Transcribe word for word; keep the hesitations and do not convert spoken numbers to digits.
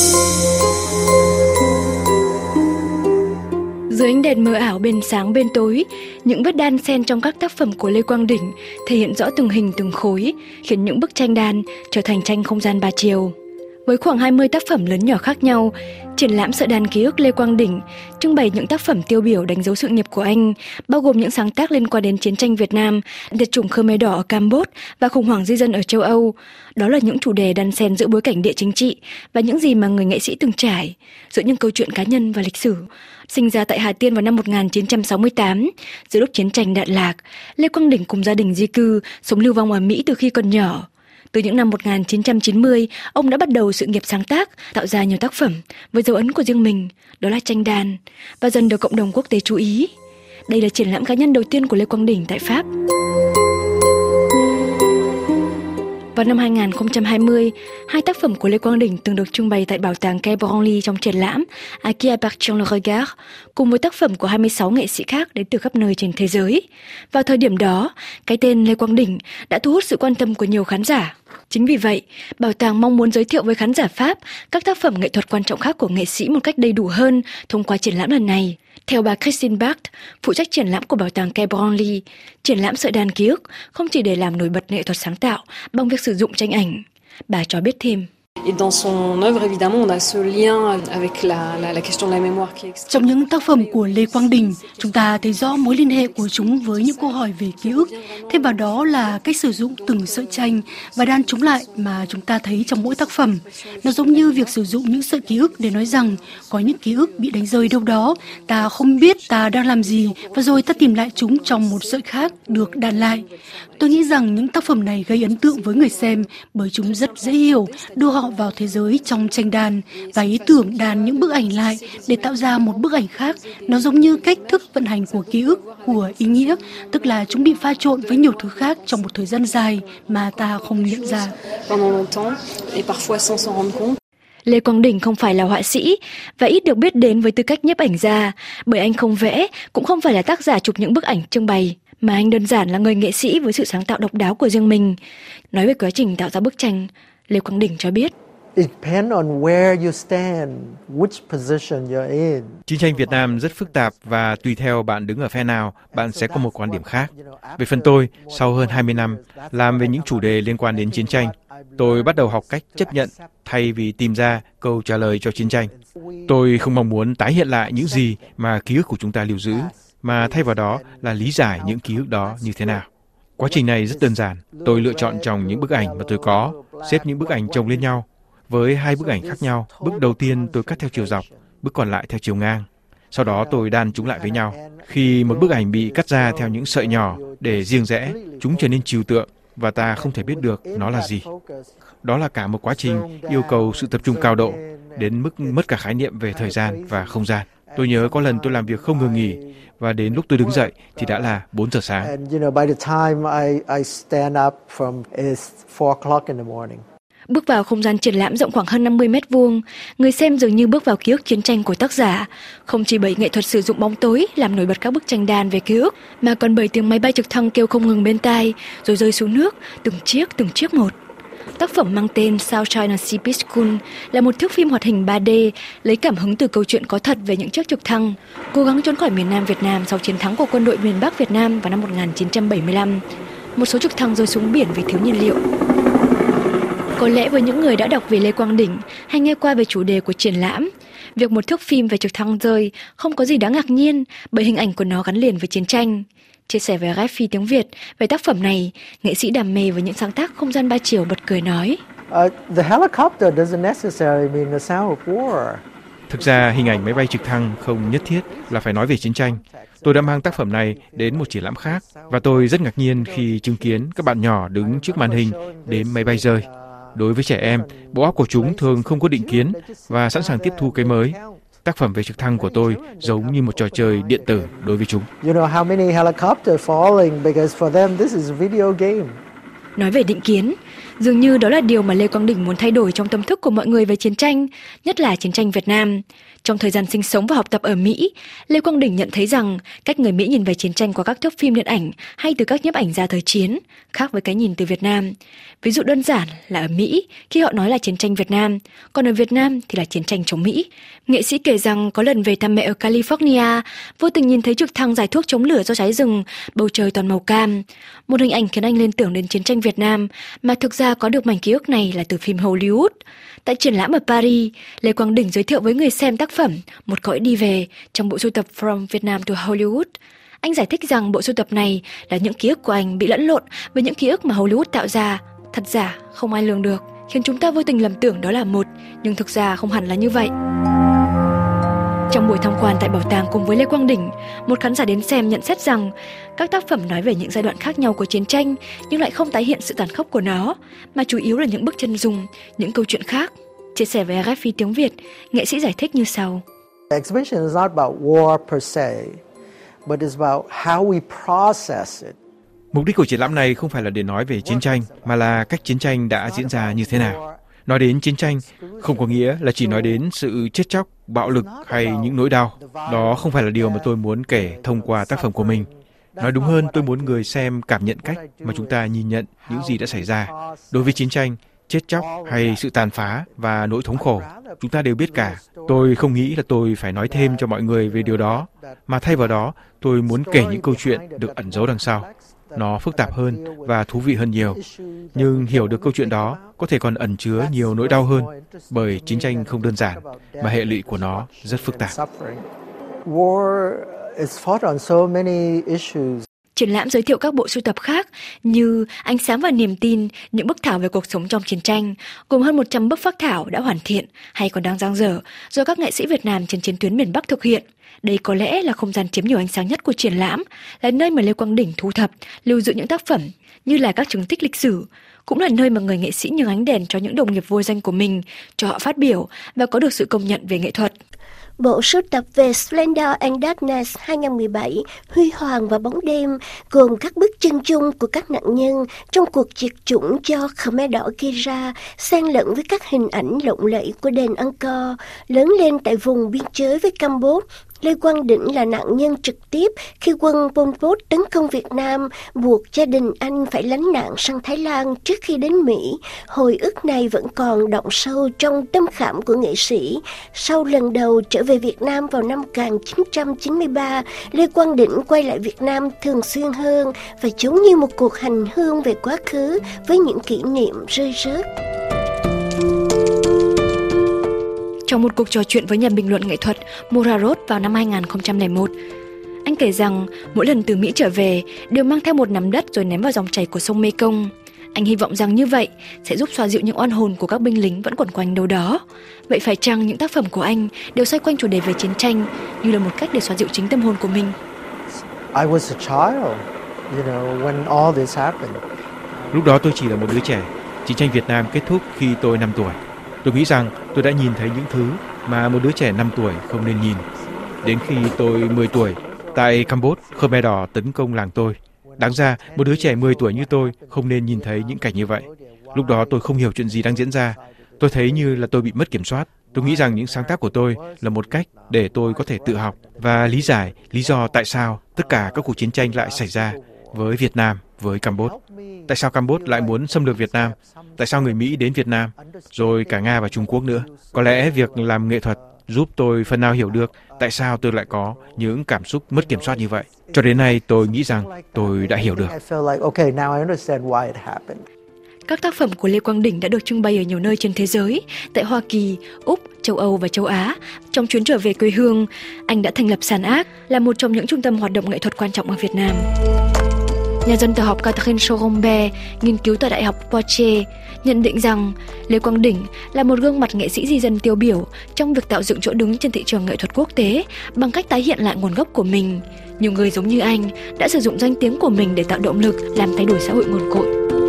Dưới ánh đèn mờ ảo bên sáng bên tối, những vết đan xen trong các tác phẩm của Lê Quang Đỉnh thể hiện rõ từng hình từng khối, khiến những bức tranh đan trở thành tranh không gian ba chiều. Với khoảng hai mươi tác phẩm lớn nhỏ khác nhau, triển lãm Sợi đan ký ức Lê Quang Đỉnh trưng bày những tác phẩm tiêu biểu đánh dấu sự nghiệp của anh, bao gồm những sáng tác liên quan đến chiến tranh Việt Nam, diệt chủng Khmer Đỏ ở Campuchia và khủng hoảng di dân ở châu Âu. Đó là những chủ đề đan xen giữa bối cảnh địa chính trị và những gì mà người nghệ sĩ từng trải, giữa những câu chuyện cá nhân và lịch sử. Sinh ra tại Hà Tiên vào năm một nghìn chín trăm sáu mươi tám, giữa lúc chiến tranh đạn lạc, Lê Quang Đỉnh cùng gia đình di cư, sống lưu vong ở Mỹ từ khi còn nhỏ. Từ những năm một nghìn chín trăm chín mươi, ông đã bắt đầu sự nghiệp sáng tác, tạo ra nhiều tác phẩm với dấu ấn của riêng mình, đó là tranh đan, và dần được cộng đồng quốc tế chú ý. Đây là triển lãm cá nhân đầu tiên của Lê Quang Đỉnh tại Pháp. Vào năm hai nghìn không trăm hai mươi, hai tác phẩm của Lê Quang Đỉnh từng được trưng bày tại Bảo tàng Quai Branly trong triển lãm À qui appartient le regard, cùng với tác phẩm của hai mươi sáu nghệ sĩ khác đến từ khắp nơi trên thế giới. Vào thời điểm đó, cái tên Lê Quang Đỉnh đã thu hút sự quan tâm của nhiều khán giả. Chính vì vậy, bảo tàng mong muốn giới thiệu với khán giả Pháp các tác phẩm nghệ thuật quan trọng khác của nghệ sĩ một cách đầy đủ hơn thông qua triển lãm lần này. Theo bà Christine Barth, phụ trách triển lãm của bảo tàng Quai Branly, triển lãm Sợi đan ký ức không chỉ để làm nổi bật nghệ thuật sáng tạo bằng việc sử dụng tranh ảnh. Bà cho biết thêm. Trong những tác phẩm của Lê Quang Đỉnh, chúng ta thấy rõ mối liên hệ của chúng với những câu hỏi về ký ức. Thêm vào đó là cách sử dụng từng sợi tranh và đan chúng lại mà chúng ta thấy trong mỗi tác phẩm. Nó giống như việc sử dụng những sợi ký ức để nói rằng có những ký ức bị đánh rơi đâu đó, ta không biết ta đang làm gì và rồi ta tìm lại chúng trong một sợi khác được đan lại. Tôi nghĩ rằng những tác phẩm này gây ấn tượng với người xem bởi chúng rất dễ hiểu, đưa họ vào thế giới trong tranh đan và ý tưởng đan những bức ảnh lại để tạo ra một bức ảnh khác. Nó giống như cách thức vận hành của ký ức, của ý nghĩa, tức là chúng bị pha trộn với nhiều thứ khác trong một thời gian dài mà ta không nhận ra. Lê Quang Đỉnh không phải là họa sĩ và ít được biết đến với tư cách nhiếp ảnh gia, bởi anh không vẽ, cũng không phải là tác giả chụp những bức ảnh trưng bày, mà anh đơn giản là người nghệ sĩ với sự sáng tạo độc đáo của riêng mình. Nói về quá trình tạo ra bức tranh, Lê Quang Đỉnh cho biết. Chiến tranh Việt Nam rất phức tạp và tùy theo bạn đứng ở phe nào, bạn sẽ có một quan điểm khác. Về phần tôi, sau hơn hai mươi năm làm về những chủ đề liên quan đến chiến tranh, tôi bắt đầu học cách chấp nhận thay vì tìm ra câu trả lời cho chiến tranh. Tôi không mong muốn tái hiện lại những gì mà ký ức của chúng ta lưu giữ, mà thay vào đó là lý giải những ký ức đó như thế nào. Quá trình này rất đơn giản. Tôi lựa chọn trong những bức ảnh mà tôi có, xếp những bức ảnh chồng lên nhau, với hai bức ảnh khác nhau. Bức đầu tiên tôi cắt theo chiều dọc, bức còn lại theo chiều ngang. Sau đó tôi đan chúng lại với nhau. Khi một bức ảnh bị cắt ra theo những sợi nhỏ để riêng rẽ, chúng trở nên trừu tượng và ta không thể biết được nó là gì. Đó là cả một quá trình yêu cầu sự tập trung cao độ, đến mức mất cả khái niệm về thời gian và không gian. Tôi nhớ có lần tôi làm việc không ngừng nghỉ, và đến lúc tôi đứng dậy thì đã là bốn giờ sáng. Bước vào không gian triển lãm rộng khoảng hơn năm mươi mét vuông, người xem dường như bước vào ký ức chiến tranh của tác giả. Không chỉ bởi nghệ thuật sử dụng bóng tối làm nổi bật các bức tranh đan về ký ức, mà còn bởi tiếng máy bay trực thăng kêu không ngừng bên tai, rồi rơi xuống nước, từng chiếc từng chiếc một. Tác phẩm mang tên South China Sea Peace School là một thước phim hoạt hình ba D lấy cảm hứng từ câu chuyện có thật về những chiếc trực thăng cố gắng trốn khỏi miền Nam Việt Nam sau chiến thắng của quân đội miền Bắc Việt Nam vào năm một nghìn chín trăm bảy mươi lăm. Một số trực thăng rơi xuống biển vì thiếu nhiên liệu. Có lẽ với những người đã đọc về Lê Quang Đỉnh hay nghe qua về chủ đề của triển lãm, việc một thước phim về trực thăng rơi không có gì đáng ngạc nhiên bởi hình ảnh của nó gắn liền với chiến tranh. Chia sẻ với rờ ép i tiếng Việt về tác phẩm này, nghệ sĩ đam mê với những sáng tác không gian ba chiều bật cười nói. Thực ra hình ảnh máy bay trực thăng không nhất thiết là phải nói về chiến tranh. Tôi đã mang tác phẩm này đến một triển lãm khác và tôi rất ngạc nhiên khi chứng kiến các bạn nhỏ đứng trước màn hình đếm máy bay rơi. Đối với trẻ em, bộ óc của chúng thường không có định kiến và sẵn sàng tiếp thu cái mới. Tác phẩm về trực thăng của tôi giống như một trò chơi điện tử đối với chúng. Nói về định kiến, dường như đó là điều mà Lê Quang Đỉnh muốn thay đổi trong tâm thức của mọi người về chiến tranh, nhất là chiến tranh Việt Nam. Trong thời gian sinh sống và học tập ở Mỹ, Lê Quang Đỉnh nhận thấy rằng cách người Mỹ nhìn về chiến tranh qua các thước phim điện ảnh hay từ các nhiếp ảnh gia thời chiến khác với cái nhìn từ Việt Nam. Ví dụ đơn giản là ở Mỹ, khi họ nói là chiến tranh Việt Nam, còn ở Việt Nam thì là chiến tranh chống Mỹ. Nghệ sĩ kể rằng có lần về thăm mẹ ở California, vô tình nhìn thấy trực thăng giải thuốc chống lửa do cháy rừng, bầu trời toàn màu cam. Một hình ảnh khiến anh liên tưởng đến chiến tranh Việt Nam, mà thực ra có được mảnh ký ức này là từ phim Hollywood. Tại triển lãm ở Paris, Lê Quang Đỉnh giới thiệu với người xem tác phẩm Một cõi đi về trong bộ sưu tập From Vietnam to Hollywood. Anh giải thích rằng bộ sưu tập này là những ký ức của anh bị lẫn lộn với những ký ức mà Hollywood tạo ra, thật giả không ai lường được, khiến chúng ta vô tình lầm tưởng đó là một, nhưng thực ra không hẳn là như vậy. Trong buổi tham quan tại bảo tàng cùng với Lê Quang Đỉnh, một khán giả đến xem nhận xét rằng các tác phẩm nói về những giai đoạn khác nhau của chiến tranh nhưng lại không tái hiện sự tàn khốc của nó, mà chủ yếu là những bức chân dung, những câu chuyện khác. Chia sẻ với rờ ép i tiếng Việt, nghệ sĩ giải thích như sau. The exhibition is not about war per se, but it's about how we process it. Mục đích của triển lãm này không phải là để nói về chiến tranh, mà là cách chiến tranh đã diễn ra như thế nào. Nói đến chiến tranh không có nghĩa là chỉ nói đến sự chết chóc, bạo lực hay những nỗi đau. Đó không phải là điều mà tôi muốn kể thông qua tác phẩm của mình. Nói đúng hơn, tôi muốn người xem cảm nhận cách mà chúng ta nhìn nhận những gì đã xảy ra. Đối với chiến tranh, chết chóc hay sự tàn phá và nỗi thống khổ, chúng ta đều biết cả. Tôi không nghĩ là tôi phải nói thêm cho mọi người về điều đó, mà thay vào đó, tôi muốn kể những câu chuyện được ẩn giấu đằng sau. Nó phức tạp hơn và thú vị hơn nhiều. Nhưng hiểu được câu chuyện đó có thể còn ẩn chứa nhiều nỗi đau hơn, bởi chiến tranh không đơn giản, mà hệ lụy của nó rất phức tạp. Triển lãm giới thiệu các bộ sưu tập khác như Ánh sáng và niềm tin, những bức thảo về cuộc sống trong chiến tranh, gồm hơn một trăm bức phác thảo đã hoàn thiện hay còn đang dang dở do các nghệ sĩ Việt Nam trên chiến tuyến miền Bắc thực hiện. Đây có lẽ là không gian chiếm nhiều ánh sáng nhất của triển lãm, là nơi mà Lê Quang Đỉnh thu thập, lưu giữ những tác phẩm như là các chứng tích lịch sử, cũng là nơi mà người nghệ sĩ nhường ánh đèn cho những đồng nghiệp vô danh của mình, cho họ phát biểu và có được sự công nhận về nghệ thuật. Bộ sưu tập về Splendor and Darkness hai không một bảy, Huy Hoàng và Bóng Đêm, gồm các bức chân dung của các nạn nhân trong cuộc diệt chủng do Khmer Đỏ gây ra, xen lẫn với các hình ảnh lộng lẫy của đền Angkor. Lớn lên tại vùng biên giới với Campuchia, Lê Quang Đỉnh là nạn nhân trực tiếp khi quân Pol Pot tấn công Việt Nam, buộc gia đình anh phải lánh nạn sang Thái Lan trước khi đến Mỹ. Hồi ức này vẫn còn đọng sâu trong tâm khảm của nghệ sĩ. Sau lần đầu trở về Việt Nam vào năm một nghìn chín trăm chín mươi ba, Lê Quang Đỉnh quay lại Việt Nam thường xuyên hơn và giống như một cuộc hành hương về quá khứ với những kỷ niệm rơi rớt. Trong một cuộc trò chuyện với nhà bình luận nghệ thuật Murarot vào năm hai nghìn không trăm lẻ một, anh kể rằng mỗi lần từ Mỹ trở về đều mang theo một nắm đất rồi ném vào dòng chảy của sông Mekong. Anh hy vọng rằng như vậy sẽ giúp xoa dịu những oan hồn của các binh lính vẫn quẩn quanh đâu đó. Vậy phải chăng những tác phẩm của anh đều xoay quanh chủ đề về chiến tranh như là một cách để xoa dịu chính tâm hồn của mình? I was a child, you know, when all this happened. Lúc đó tôi chỉ là một đứa trẻ. Chiến tranh Việt Nam kết thúc khi tôi năm tuổi. Tôi nghĩ rằng tôi đã nhìn thấy những thứ mà một đứa trẻ năm tuổi không nên nhìn. Đến khi tôi mười tuổi, tại Campuchia, Khmer Đỏ tấn công làng tôi. Đáng ra, một đứa trẻ mười tuổi như tôi không nên nhìn thấy những cảnh như vậy. Lúc đó tôi không hiểu chuyện gì đang diễn ra. Tôi thấy như là tôi bị mất kiểm soát. Tôi nghĩ rằng những sáng tác của tôi là một cách để tôi có thể tự học và lý giải lý do tại sao tất cả các cuộc chiến tranh lại xảy ra với Việt Nam, với Campuchia. Tại sao Campuchia lại muốn xâm lược Việt Nam? Tại sao người Mỹ đến Việt Nam? Rồi cả Nga và Trung Quốc nữa. Có lẽ việc làm nghệ thuật giúp tôi phần nào hiểu được tại sao tôi lại có những cảm xúc mất kiểm soát như vậy. Cho đến nay tôi nghĩ rằng tôi đã hiểu được. Các tác phẩm của Lê Quang Đỉnh đã được trưng bày ở nhiều nơi trên thế giới, tại Hoa Kỳ, Úc, châu Âu và châu Á. Trong chuyến trở về quê hương, anh đã thành lập San Art, là một trong những trung tâm hoạt động nghệ thuật quan trọng ở Việt Nam. Nhà dân tờ học Catherine Chorombe, nghiên cứu tại Đại học Poitiers, nhận định rằng Lê Quang Đỉnh là một gương mặt nghệ sĩ di dân tiêu biểu trong việc tạo dựng chỗ đứng trên thị trường nghệ thuật quốc tế bằng cách tái hiện lại nguồn gốc của mình. Nhiều người giống như anh đã sử dụng danh tiếng của mình để tạo động lực làm thay đổi xã hội nguồn cội.